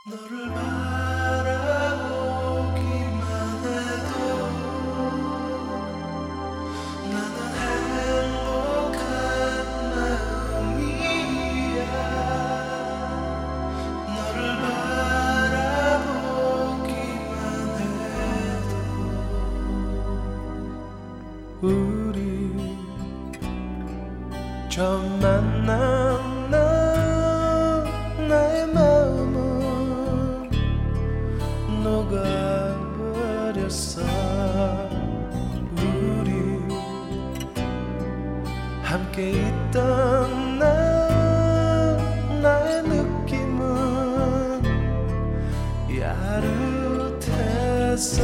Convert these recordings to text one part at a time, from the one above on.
너를 바라보기만 해도 나는 행복한 마음이야. 너를 바라보기만 해도 우리 처음 만난 나의 마음은 녹아버렸어. 우리 함께 있던 나의 느낌은 야릇했어.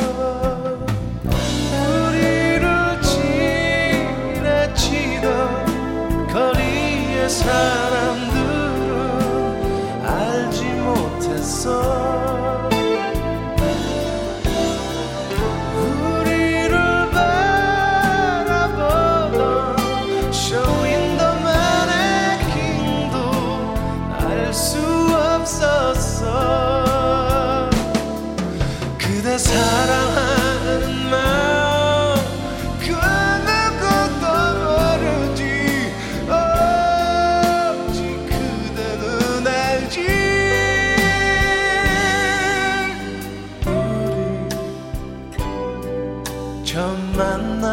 우리를 지나치던 거리의 사람들은 알지 못했어. 우리를 바라보던 showing the mannequin도 알 수 없었어. 그대 사랑하는 마음 그 누구도 모르지. 오직 그대는 알지. 우리 처음 만난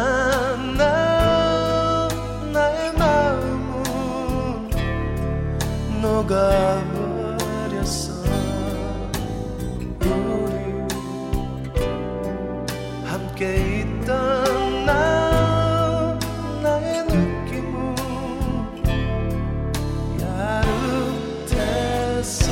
나의 마음은 녹아버렸어. 우리 함께 있던 나의 느낌은 야릇했어.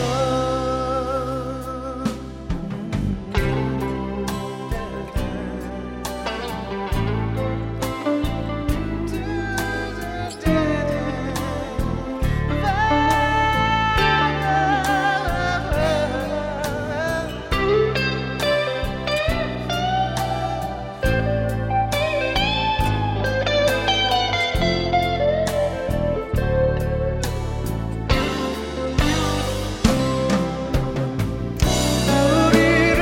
우리를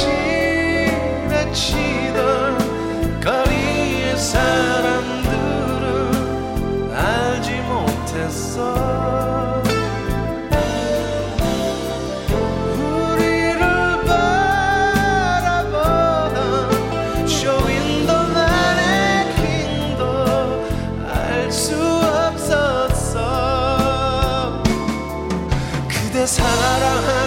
지나치던 거리의 사람들은 알지 못했어. 우리를 바라보던 showing the mannequin도 알 수 없었어. 그대 사랑하는